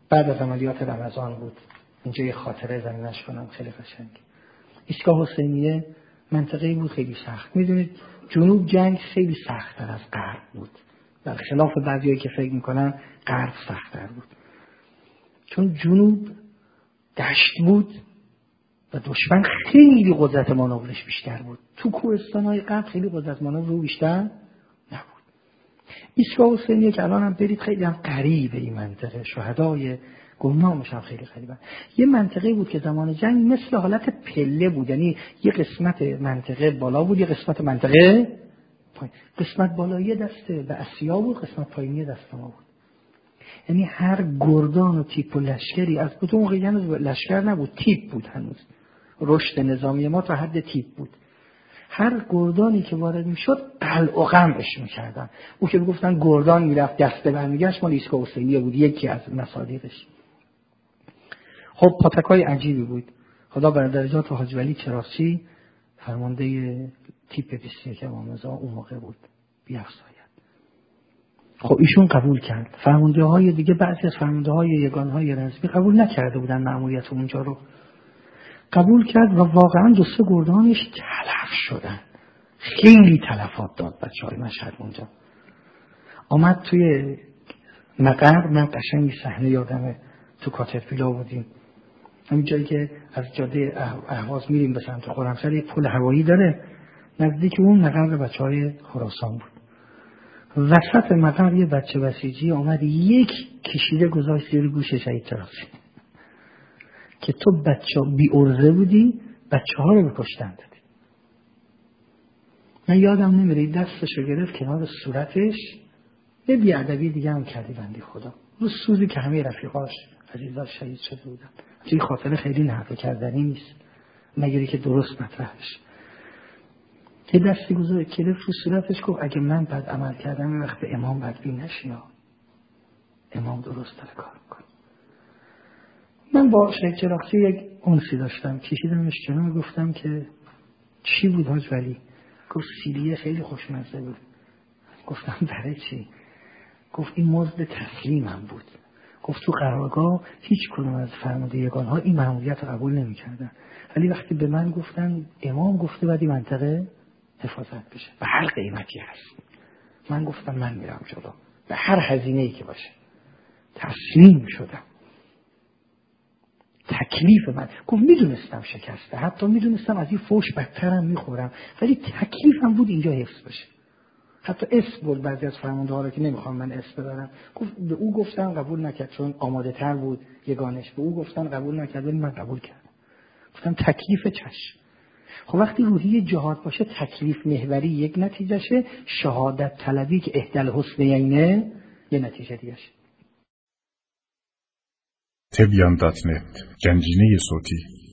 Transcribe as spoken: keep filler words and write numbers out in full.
بعد از عملیات رمضان بود. اینجا یه خاطره زمینش کنم خیلی قشنگ. ایستگاه حسینیه منطقه‌ای بود خیلی سخت. میدونید جنوب جنگ خیلی سخت‌تر از غرب بود. در خلاف بعضیایی که فکر میکنن غرب سخت‌تر بود. چون جنوب دشت بود و دشمن خیلی قدرت مانورش بیشتر بود. تو کوهستان‌های غرب خیلی قدرت مانور رو بیشتر نبود. ایستگاه حسینیه که الان هم برید خیلی هم قریبه این منطقه. شهدای گمنامش هم خیلی قریبه. یه منطقه بود که زمان جنگ مثل حالت پله بود. یعنی یه قسمت منطقه بالا بود، یه قسمت منطقه پایین. قسمت بالا یه دسته به آسیا بود، قسمت پایینی دست ما بود. یعنی هر گردان و تیپ و لشکری از اون موقع هنوز لشکر نبود، تیپ بود هنوز. رشد نظامی ما تا حد تیپ بود. هر گردانی که وارد میشد قلع و قمعش میکردن. او که گفتن گردان میرفت دسته برمیگشت، مال ایستگاه حسینیه بود، یکی از مصادیقش. خب پاتکای عجیبی بود. خدا بر درجات حاج ولی چراغچی فرمانده تیپ بیست و یک امام رضا اون موقع بود، بیافزاید. خب ایشون قبول کرد. فرمانده های دیگه بعضی از فرمانده های یگان های رزمی قبول نکرده بودن مأموریت اونجا رو. قبول کرد و واقعا دو سه گردانش تلف شدن. خیلی تلفات داد بچه های مشهد اونجا. آمد توی مقر، من قشنگی صحنه یادمه، تو کاترپیلا بودیم. همین جایی که از جاده اهواز میریم به سمت خرمشهر یک پل هوایی داره، نزدیک اون مقر بچه های خراسان بود. وسط مقر یه بچه بسیجی آمد یک کشیده گذاشت زیر گوش شهید چراغچی که تو بچه بی ارزه بودی، بچه ها رو به کشتن دادی. من یادم نمیره دستشو گرفت کنار صورتش، یه بیادبی دیگه هم کردی بندی خدا رو سوزی که همه رفیقاش عزیزاش شهید شده بودن. توی خاطره خیلی نقل کردنی نیست مگری که درست مطرح بشه. یه دستی گذاشت گرفت رو صورتش، گفت اگه من بد عمل کردم وقت امام بدبین نشی، امام درست داره کار میکنه. من با شیخ چراغچی یک انسی داشتم، کشیدمش کنار، گفتم که چی بود حاج ولی؟ گفت سیلیه خیلی خوشمزه بود. گفتم برای چی؟ گفت این مزد تسلیمم بود. گفت تو قرارگاه هیچ کدوم از فرمانده یگان ها این مأموریت رو قبول نمی‌کردن، ولی وقتی به من گفتن امام گفته بعد این منطقه حفاظت بشه به هر قیمتی هست، من گفتم من میرم جلو به هر هزینه‌ای که باشه. تسلیم شدم. تکلیف من، گفت میدونستم شکسته، حتی میدونستم از این فوش بدترم میخورم، ولی تکلیفم بود اینجا حفظ بشه. حتی اسم بود بعضی از فرمانده ها رو که نمیخوام من اسم ببرم، گفت به او گفتن قبول نکرد چون آماده تر بود یگانش، به او گفتن قبول نکرد ولی من قبول کردم. گفتم تکلیف چشم. خب وقتی روحیه جهاد باشه تکلیف محوری یک نتیجهشه، شهادت طلبی که احدى الحسنیین یه نتیجه دیگه شه. تبیان دات نت گنجینه صوتی